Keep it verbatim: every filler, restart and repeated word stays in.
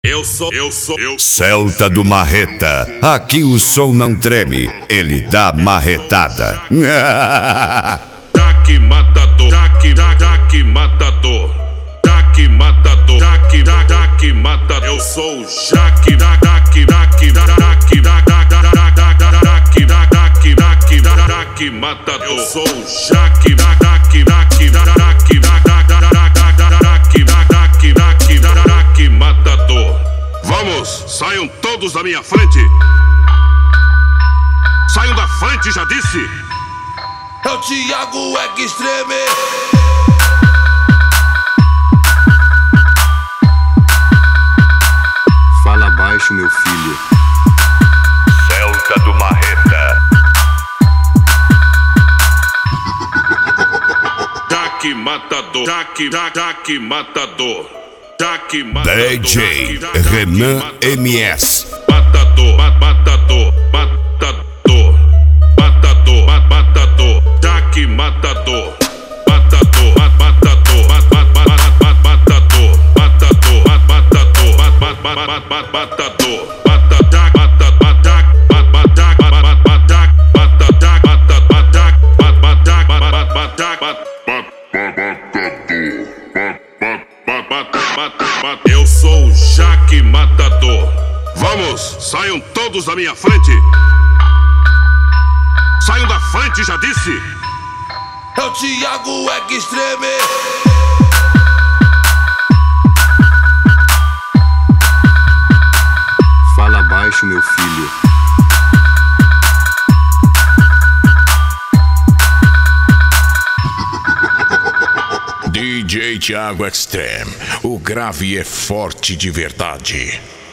Eu sou, eu sou, eu Celta do Marreta, aqui o som não treme, ele dá marretada. Jaque matador, Jaque, Jaque matador, Jaque matador, Jaque, Jaque matador. Eu sou o Jaque, Jaque, Jaque, Jaque, Jaque, Jaque, Jaque, Jaque matador. Eu sou o Jaque, Jaque, Jaque, Jaque, Jaque, Jaque matador. Vamos, saiam todos da minha frente. Saiam da frente, já disse. É o Thiago Extreme. Fala baixo, meu filho. Celta do Marreta. Jaque matador, Jaque, Jaque matador, Jaque matador. D J Renan M S. Matador, matador, matador, matador, matador, Jaque matador, matador, matador, matador, matador, matador, matador, matador. Eu sou o Jaque matador. Vamos, saiam todos da minha frente. Saiam da frente, já disse. É o Thiago Extreme. Fala baixo, meu filho. D J Thiago Extreme, o grave é forte de verdade.